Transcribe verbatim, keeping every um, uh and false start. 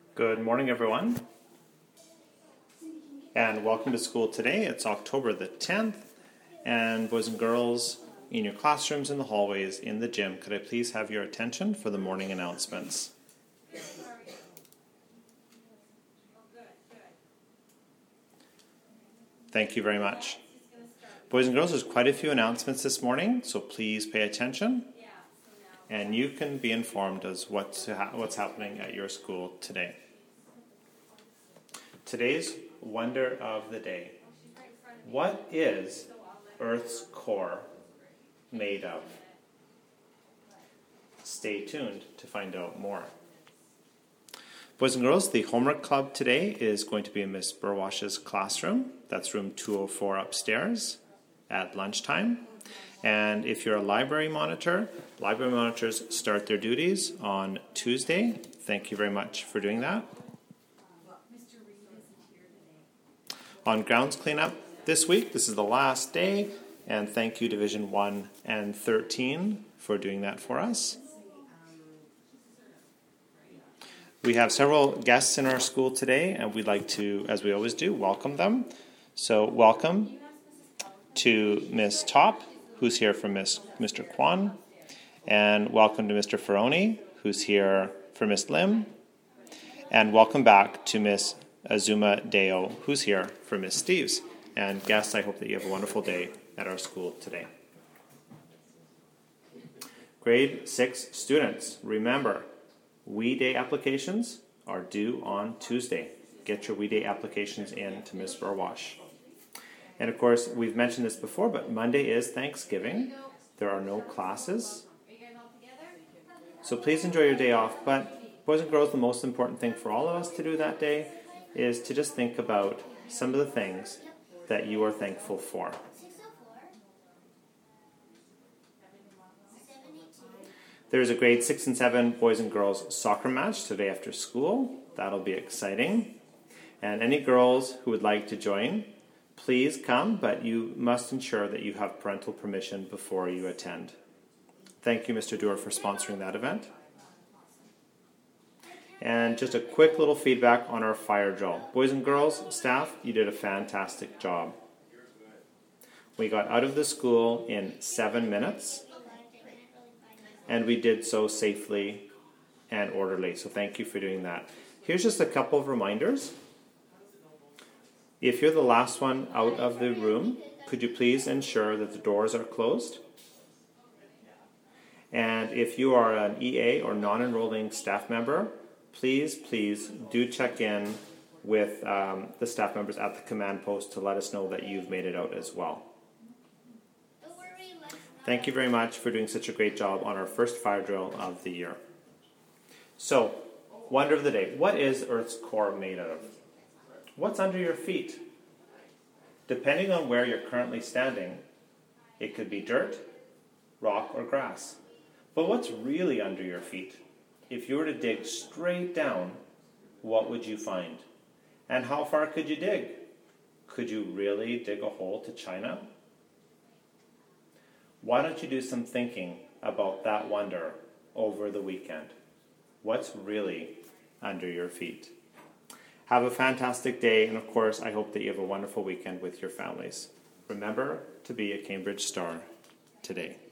Good morning, everyone, and welcome to school today. It's October the tenth, and boys and girls in your classrooms, in the hallways, in the gym, could I please have your attention for the morning announcements? Thank you very much. Boys and girls, there's quite a few announcements this morning, so please pay attention, and you can be informed as what's, ha- what's happening at your school today. Today's wonder of the day. What is Earth's core made of? Stay tuned to find out more. Boys and girls, the homework club today is going to be in Miss Burwash's classroom. That's room two oh four upstairs at lunchtime. And if you're a library monitor, library monitors start their duties on Tuesday. Thank you very much for doing that. On grounds cleanup this week, this is the last day, and thank you Division one and thirteen for doing that for us. We have several guests in our school today, and we'd like to, as we always do, welcome them. So welcome to Miss Top, who's here for Miss Mister Kwan, and welcome to Mister Ferroni, who's here for Miss Lim, and welcome back to Miss Azuma Deo, who's here for Miss Steves. And guests, I hope that you have a wonderful day at our school today. Grade six students, remember, WE Day applications are due on Tuesday. Get your WE Day applications in to Miss Burwash. And of course, we've mentioned this before, but Monday is Thanksgiving. There are no classes. So please enjoy your day off. But boys and girls, the most important thing for all of us to do that day is to just think about some of the things that you are thankful for. There's a grade six and seven boys and girls soccer match today after school. That'll be exciting. And any girls who would like to join, please come, but you must ensure that you have parental permission before you attend. Thank you, Mister Doer, for sponsoring that event. And just a quick little feedback on our fire drill. Boys and girls, staff, you did a fantastic job. We got out of the school in seven minutes, and we did so safely and orderly. So thank you for doing that. Here's just a couple of reminders. If you're the last one out of the room, could you please ensure that the doors are closed? And if you are an E A or non-enrolling staff member, please, please do check in with um, the staff members at the command post to let us know that you've made it out as well. Thank you very much for doing such a great job on our first fire drill of the year. So, wonder of the day. What is Earth's core made of? What's under your feet? Depending on where you're currently standing, it could be dirt, rock, or grass. But what's really under your feet? If you were to dig straight down, what would you find? And how far could you dig? Could you really dig a hole to China? Why don't you do some thinking about that wonder over the weekend? What's really under your feet? Have a fantastic day, and of course, I hope that you have a wonderful weekend with your families. Remember to be a Cambridge Star today.